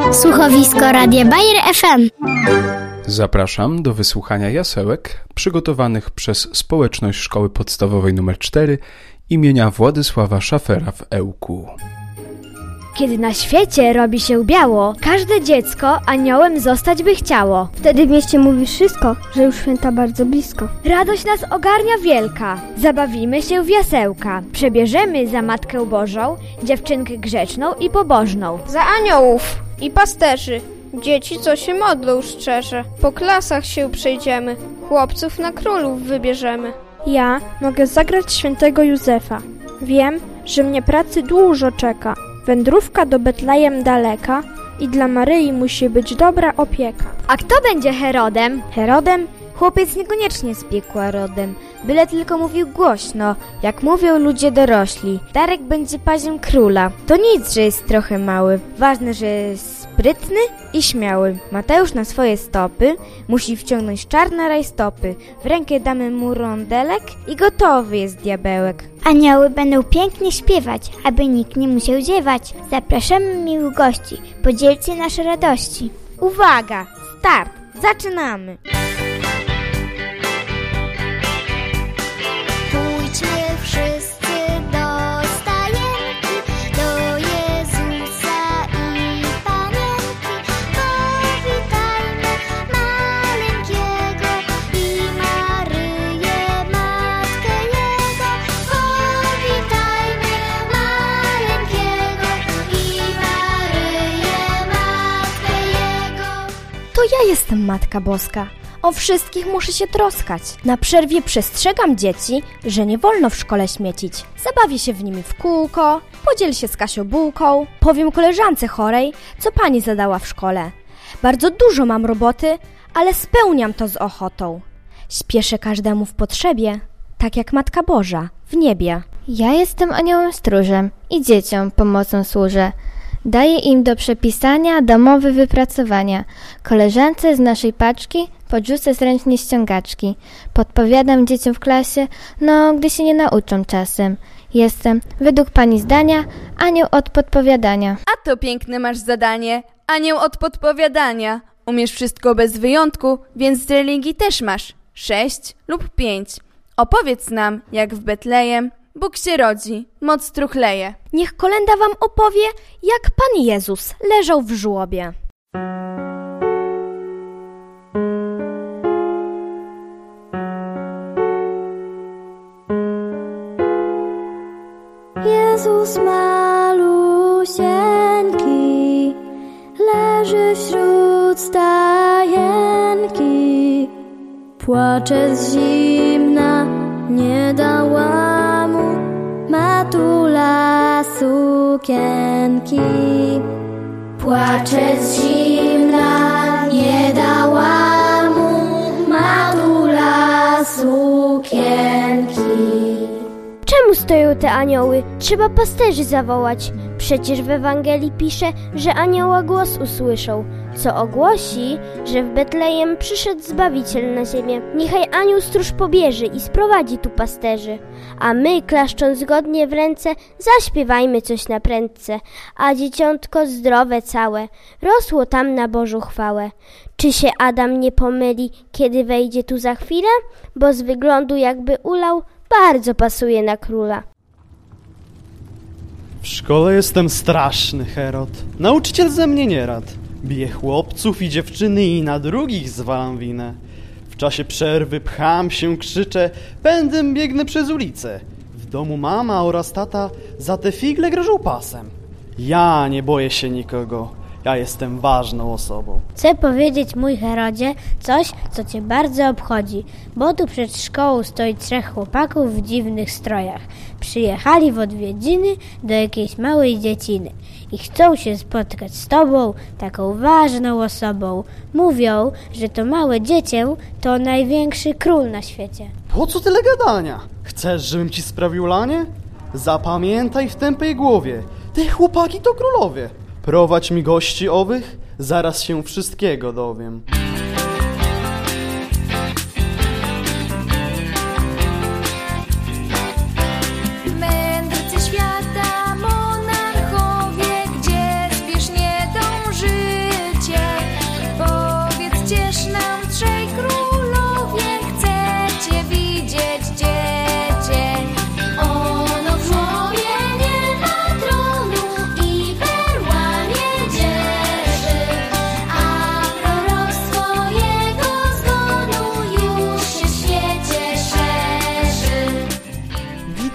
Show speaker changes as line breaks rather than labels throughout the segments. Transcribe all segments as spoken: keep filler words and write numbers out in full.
Słuchowisko Radia Bayer F M.
Zapraszam do wysłuchania jasełek przygotowanych przez Społeczność Szkoły Podstawowej nr cztery imienia Władysława Szafera w Ełku.
Kiedy na świecie robi się biało, każde dziecko aniołem zostać by chciało.
Wtedy w mieście mówi wszystko, że już święta bardzo blisko.
Radość nas ogarnia wielka, zabawimy się w jasełka. Przebierzemy za Matkę Bożą dziewczynkę grzeczną i pobożną.
Za aniołów i pasterzy, dzieci co się modlą szczerze. Po klasach się przejdziemy, chłopców na królów wybierzemy.
Ja mogę zagrać świętego Józefa. Wiem, że mnie pracy dużo czeka. Wędrówka do Betlejem daleka i dla Maryi musi być dobra opieka.
A kto będzie Herodem?
Herodem? Chłopiec niekoniecznie z piekła rodem, byle tylko mówił głośno, jak mówią ludzie dorośli. Darek będzie paziem króla. To nic, że jest trochę mały. Ważne, że jest sprytny i śmiały. Mateusz na swoje stopy musi wciągnąć czarne rajstopy. W rękę damy mu rondelek i gotowy jest diabełek.
Anioły będą pięknie śpiewać, aby nikt nie musiał ziewać. Zapraszamy miłych gości, podzielcie nasze radości.
Uwaga, start, zaczynamy!
Pójdźmy wszyscy do stajenki, do Jezusa i Panienki. Powitajmy maleńkiego i Maryję, Matkę Jego. Powitajmy maleńkiego i Maryję, Matkę Jego.
To ja jestem Matka Boska. O wszystkich muszę się troskać. Na przerwie przestrzegam dzieci, że nie wolno w szkole śmiecić. Zabawię się w nimi w kółko, podziel się z Kasią bułką, powiem koleżance chorej, co pani zadała w szkole. Bardzo dużo mam roboty, ale spełniam to z ochotą. Śpieszę każdemu w potrzebie, tak jak Matka Boża w niebie.
Ja jestem aniołem stróżem i dzieciom pomocą służę. Daję im do przepisania domowe wypracowania. Koleżance z naszej paczki podrzucę zręcznie ściągaczki. Podpowiadam dzieciom w klasie, no gdy się nie nauczą czasem. Jestem, według pani zdania, anioł od podpowiadania.
A to piękne masz zadanie, anioł od podpowiadania. Umiesz wszystko bez wyjątku, więc z religii też masz sześć lub pięć. Opowiedz nam, jak w Betlejem Bóg się rodzi, moc truchleje.
Niech kolenda wam opowie, jak Pan Jezus leżał w żłobie.
Jezus malusieńki leży wśród stajenki. Płacze z zimna, nie dała mu matula sukienki. Płacze z zimna, nie dała mu matula sukienki.
Czemu stoją te anioły? Trzeba pasterzy zawołać. Przecież w Ewangelii pisze, że anioła głos usłyszą, co ogłosi, że w Betlejem przyszedł Zbawiciel na ziemię. Niechaj anioł stróż pobierze i sprowadzi tu pasterzy. A my, klaszcząc zgodnie w ręce, zaśpiewajmy coś na prędce. A dzieciątko zdrowe całe rosło tam na Bożą chwałę. Czy się Adam nie pomyli, kiedy wejdzie tu za chwilę? Bo z wyglądu jakby ulał, bardzo pasuje na króla.
W szkole jestem straszny, Herod. Nauczyciel ze mnie nie rad. Biję chłopców i dziewczyny i na drugich zwalam winę. W czasie przerwy pcham się, krzyczę, pędem biegnę przez ulicę. W domu mama oraz tata za te figle grożą pasem. Ja nie boję się nikogo. Ja jestem ważną osobą.
Chcę powiedzieć, mój Herodzie, coś, co cię bardzo obchodzi, bo tu przed szkołą stoi trzech chłopaków w dziwnych strojach. Przyjechali w odwiedziny do jakiejś małej dzieciny i chcą się spotkać z tobą, taką ważną osobą. Mówią, że to małe dziecię to największy król na świecie.
Po co tyle gadania? Chcesz, żebym ci sprawił lanie? Zapamiętaj w tępej głowie, te chłopaki to królowie. Prowadź mi gości owych, zaraz się wszystkiego dowiem.
Mędrcy świata, monarchowie, gdzie spiesznie dążyli.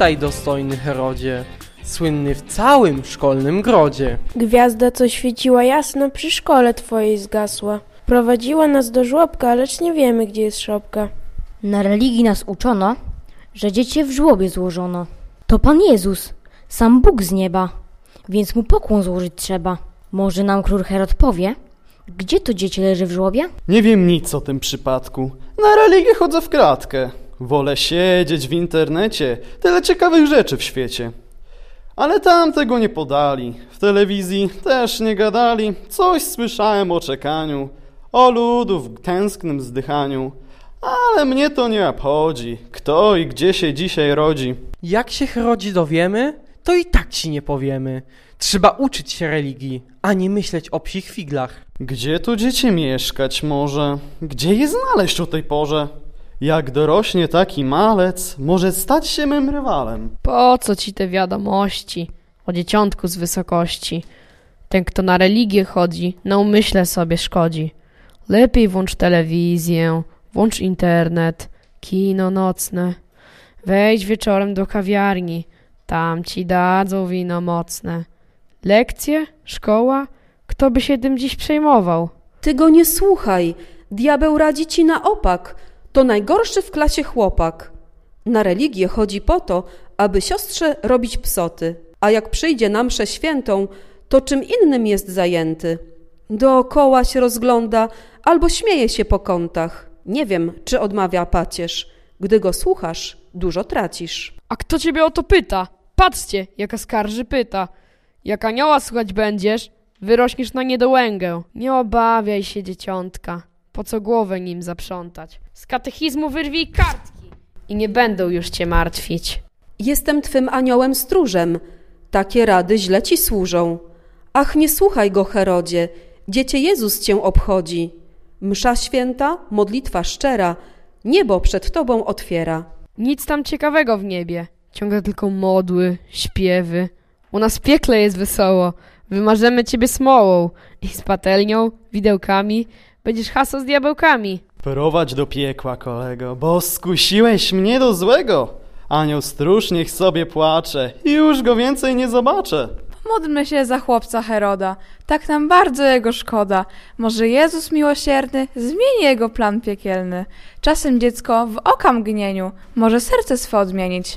Witaj, dostojny Herodzie, słynny w całym szkolnym grodzie.
Gwiazda, co świeciła jasno, przy szkole twojej zgasła. Prowadziła nas do żłobka, lecz nie wiemy, gdzie jest szopka.
Na religii nas uczono, że dziecię w żłobie złożono. To Pan Jezus, sam Bóg z nieba, więc mu pokłon złożyć trzeba. Może nam król Herod powie, gdzie to dziecię leży w żłobie?
Nie wiem nic o tym przypadku. Na religię chodzę w kratkę. Wolę siedzieć w internecie. Tyle ciekawych rzeczy w świecie. Ale tam tego nie podali. W telewizji też nie gadali. Coś słyszałem o czekaniu, o ludu w tęsknym zdychaniu. Ale mnie to nie obchodzi, kto i gdzie się dzisiaj rodzi.
Jak się Herodzie dowiemy, to i tak ci nie powiemy. Trzeba uczyć się religii, a nie myśleć o psich figlach.
Gdzie tu dziecię mieszkać może? Gdzie je znaleźć o tej porze? Jak dorośnie taki malec, może stać się mym rywalem.
Po co ci te wiadomości o dzieciątku z wysokości? Ten, kto na religię chodzi, na umyśle sobie szkodzi. Lepiej włącz telewizję, włącz internet, kino nocne. Wejdź wieczorem do kawiarni, tam ci dadzą wino mocne. Lekcje? Szkoła? Kto by się tym dziś przejmował?
Ty go nie słuchaj, diabeł radzi ci na opak. To najgorszy w klasie chłopak. Na religię chodzi po to, aby siostrze robić psoty, a jak przyjdzie na mszę świętą, to czym innym jest zajęty. Dookoła się rozgląda albo śmieje się po kątach. Nie wiem, czy odmawia pacierz. Gdy go słuchasz, dużo tracisz.
A kto ciebie o to pyta? Patrzcie, jaka skarży pyta. Jak anioła słuchać będziesz, wyrośniesz na niedołęgę. Nie obawiaj się, dzieciątka. Po co głowę nim zaprzątać? Z katechizmu wyrwij kartki i nie będą już cię martwić.
Jestem twym aniołem stróżem. Takie rady źle ci służą. Ach, nie słuchaj go, Herodzie. Dziecię Jezus cię obchodzi. Msza święta, modlitwa szczera, niebo przed tobą otwiera.
Nic tam ciekawego w niebie. Ciągle tylko modły, śpiewy. U nas w piekle jest wesoło. Wymarzemy ciebie smołą i z patelnią, widełkami będziesz hasał z diabełkami.
Prowadź do piekła, kolego, bo skusiłeś mnie do złego. Anioł stróż niech sobie płacze i już go więcej nie zobaczę.
Módlmy się za chłopca Heroda, tak nam bardzo jego szkoda. Może Jezus miłosierny zmieni jego plan piekielny. Czasem dziecko w oka mgnieniu może serce swe odmienić.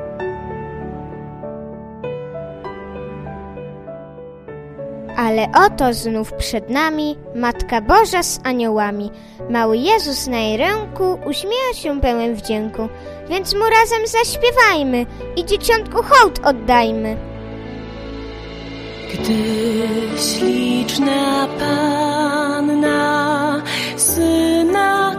Ale oto znów przed nami Matka Boża z aniołami. Mały Jezus na jej ręku uśmiecha się pełen wdzięku. Więc mu razem zaśpiewajmy i dzieciątku hołd oddajmy.
Gdy śliczna Panna Syna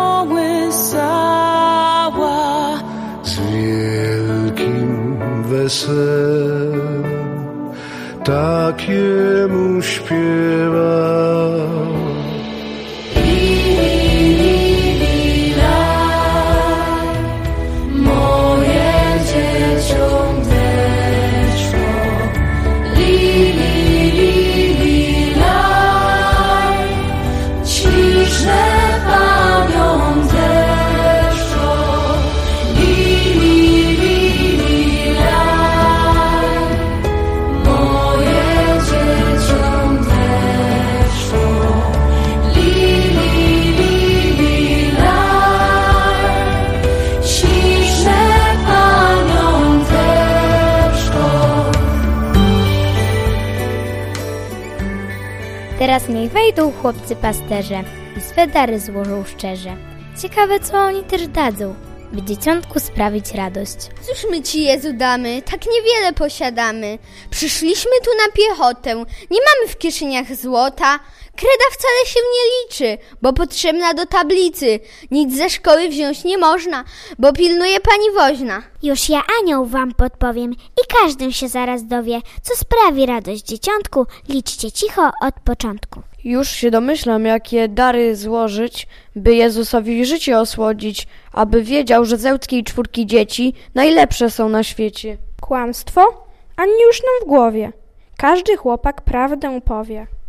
kołysała,
z wielkim weselem tak jemu śpiewał.
Teraz niech wejdą chłopcy pasterze i swe dary złożą szczerze. Ciekawe, co oni też dadzą, by dzieciątku sprawić radość.
Cóż my ci, Jezu, damy? Tak niewiele posiadamy. Przyszliśmy tu na piechotę, nie mamy w kieszeniach złota. Kreda wcale się nie liczy, bo potrzebna do tablicy. Nic ze szkoły wziąć nie można, bo pilnuje pani woźna.
Już ja anioł wam podpowiem i każdy się zaraz dowie, co sprawi radość dzieciątku. Liczcie cicho od początku.
Już się domyślam, jakie dary złożyć, by Jezusowi życie osłodzić, aby wiedział, że z ełckiej czwórki dzieci najlepsze są na świecie.
Kłamstwo? Ani już nam w głowie. Każdy chłopak prawdę powie.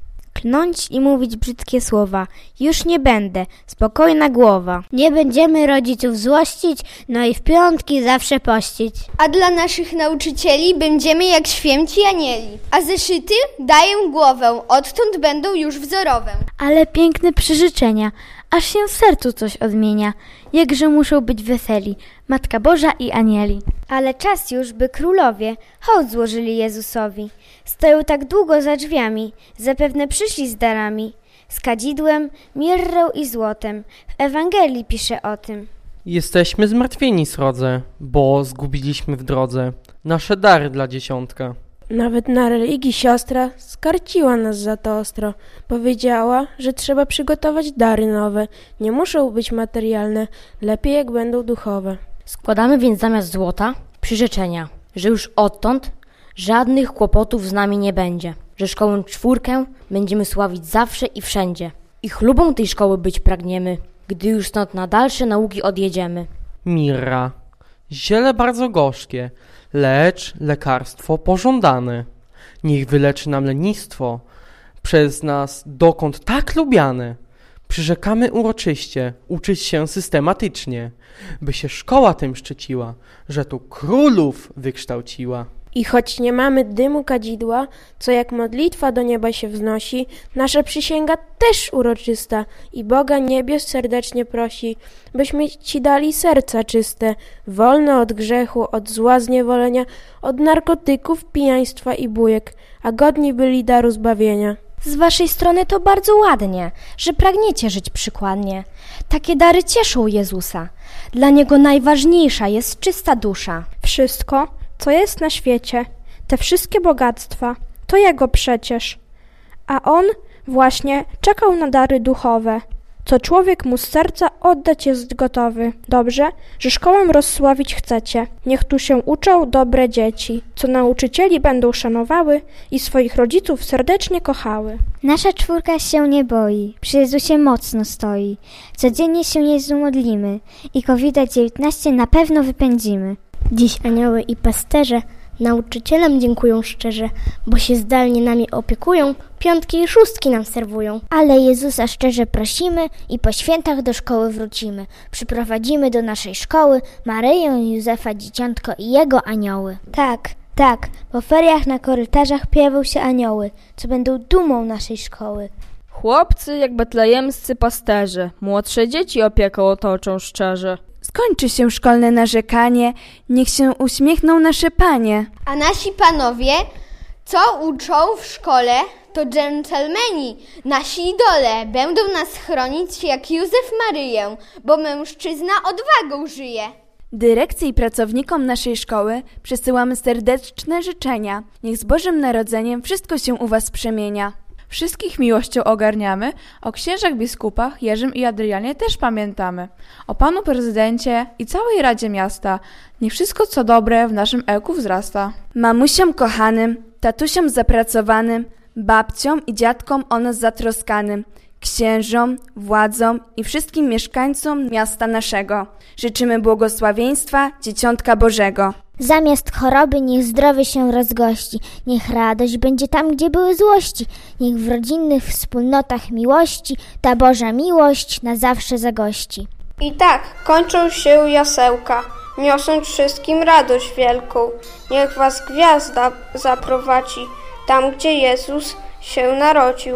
klnąć i mówić brzydkie słowa. Już nie będę, spokojna głowa.
Nie będziemy rodziców złościć, no i w piątki zawsze pościć.
A dla naszych nauczycieli będziemy jak święci anieli. A zeszyty daję głowę, odtąd będą już wzorowe.
Ale piękne przyrzeczenia, aż się w sercu coś odmienia. Jakże muszą być weseli, Matka Boża i anieli. Ale czas już, by królowie hołd złożyli Jezusowi. Stoją tak długo za drzwiami, zapewne przyszli z darami. Z kadzidłem, mirrą i złotem. W Ewangelii pisze o tym.
Jesteśmy zmartwieni, srodze, bo zgubiliśmy w drodze nasze dary dla dzieciątka.
Nawet na religii siostra skarciła nas za to ostro. Powiedziała, że trzeba przygotować dary nowe. Nie muszą być materialne, lepiej jak będą duchowe.
Składamy więc zamiast złota przyrzeczenia, że już odtąd żadnych kłopotów z nami nie będzie, że szkołę czwórkę będziemy sławić zawsze i wszędzie. I chlubą tej szkoły być pragniemy, gdy już stąd na dalsze nauki odjedziemy.
Mirra, ziele bardzo gorzkie, lecz lekarstwo pożądane. Niech wyleczy nam lenistwo, przez nas dokąd tak lubiane. Przyrzekamy uroczyście, uczyć się systematycznie, by się szkoła tym szczyciła, że tu królów wykształciła.
I choć nie mamy dymu kadzidła, co jak modlitwa do nieba się wznosi, nasza przysięga też uroczysta i Boga niebios serdecznie prosi, byśmy Ci dali serca czyste, wolne od grzechu, od zła zniewolenia, od narkotyków, pijaństwa i bujek, a godni byli daru zbawienia.
Z waszej strony to bardzo ładnie, że pragniecie żyć przykładnie. Takie dary cieszą Jezusa. Dla Niego najważniejsza jest czysta dusza.
Wszystko, co jest na świecie, te wszystkie bogactwa, to Jego przecież. A On właśnie czekał na dary duchowe, co człowiek mu z serca oddać jest gotowy. Dobrze, że szkołę rozsławić chcecie. Niech tu się uczą dobre dzieci, co nauczycieli będą szanowały i swoich rodziców serdecznie kochały.
Nasza czwórka się nie boi, przy Jezusie mocno stoi. Codziennie się Jezu modlimy i kowida dziewiętnaście na pewno wypędzimy.
Dziś anioły i pasterze nauczycielom dziękują szczerze, bo się zdalnie nami opiekują, piątki i szóstki nam serwują.
Ale Jezusa szczerze prosimy i po świętach do szkoły wrócimy. Przyprowadzimy do naszej szkoły Maryję, Józefa, dzieciątko i jego anioły.
Tak, tak, po feriach na korytarzach pojawią się anioły, co będą dumą naszej szkoły.
Chłopcy jak betlejemscy pasterze, młodsze dzieci opieką otoczą szczerze.
Skończy się szkolne narzekanie, niech się uśmiechną nasze panie.
A nasi panowie, co uczą w szkole, to dżentelmeni, nasi idole, będą nas chronić jak Józef Maryję, bo mężczyzna odwagą żyje.
Dyrekcji i pracownikom naszej szkoły przesyłamy serdeczne życzenia. Niech z Bożym Narodzeniem wszystko się u was przemienia.
Wszystkich miłością ogarniamy, o księżach biskupach Jerzym i Adrianie też pamiętamy. O panu prezydencie i całej Radzie Miasta. Niech wszystko co dobre w naszym ełku wzrasta.
Mamusiom kochanym, tatusiom zapracowanym, babciom i dziadkom o nas zatroskanym, księżom, władzom i wszystkim mieszkańcom miasta naszego. Życzymy błogosławieństwa Dzieciątka Bożego.
Zamiast choroby niech zdrowie się rozgości, niech radość będzie tam, gdzie były złości, niech w rodzinnych wspólnotach miłości ta Boża miłość na zawsze zagości.
I tak kończą się jasełka, niosąc wszystkim radość wielką. Niech was gwiazda zaprowadzi tam, gdzie Jezus się narodził.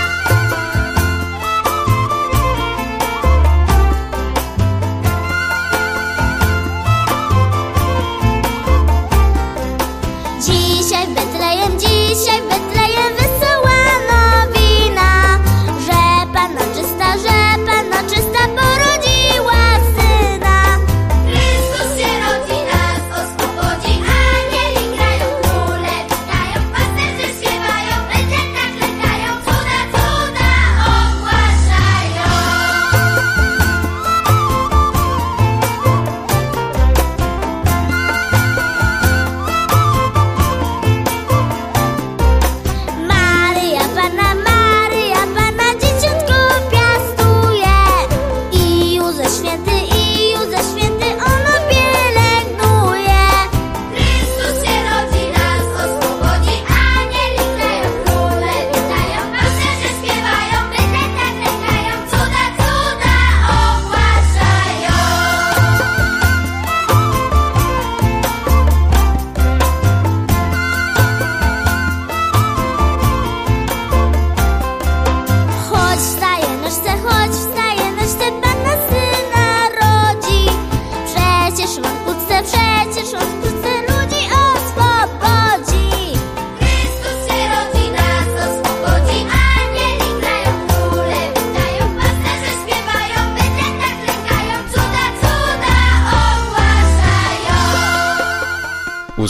Dzisiaj w Betlejem, dzisiaj w Betlejem wesoła nowina, że Panna czysta, że Panna czysta porodziła syna. Chrystus się rodzi, nas o spowodzi, anieli grają, króle witają, pasterze śpiewają, będę tak lekają, cuda,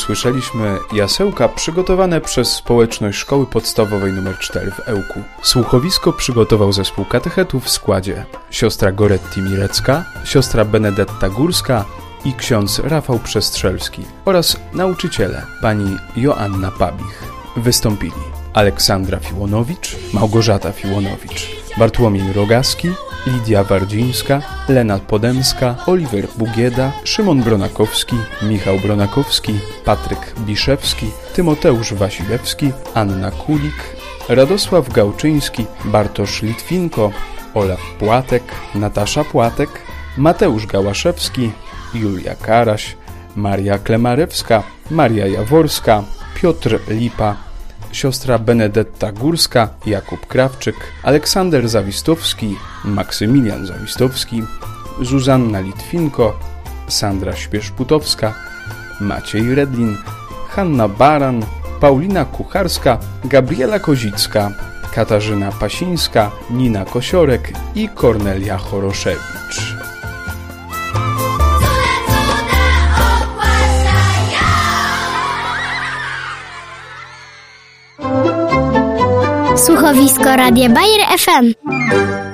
usłyszeliśmy jasełka przygotowane przez społeczność Szkoły Podstawowej nr cztery w Ełku. Słuchowisko przygotował zespół katechetów w składzie siostra Goretti Mirecka, siostra Benedetta Górska i ksiądz Rafał Przestrzelski oraz nauczyciele pani Joanna Pabich. Wystąpili Aleksandra Fiłonowicz, Małgorzata Fiłonowicz, Bartłomiej Rogaski, Lidia Wardzińska, Lena Podemska, Oliver Bugieda, Szymon Bronakowski, Michał Bronakowski, Patryk Biszewski, Tymoteusz Wasilewski, Anna Kulik, Radosław Gałczyński, Bartosz Litwinko, Olaf Płatek, Natasza Płatek, Mateusz Gałaszewski, Julia Karaś, Maria Klemarewska, Maria Jaworska, Piotr Lipa, siostra Benedetta Górska, Jakub Krawczyk, Aleksander Zawistowski, Maksymilian Zawistowski, Zuzanna Litwinko, Sandra Śpieszputowska, Maciej Redlin, Hanna Baran, Paulina Kucharska, Gabriela Kozicka, Katarzyna Pasińska, Nina Kosiorek i Kornelia Choroszewicz.
Słuchowisko Radia Bayer F M.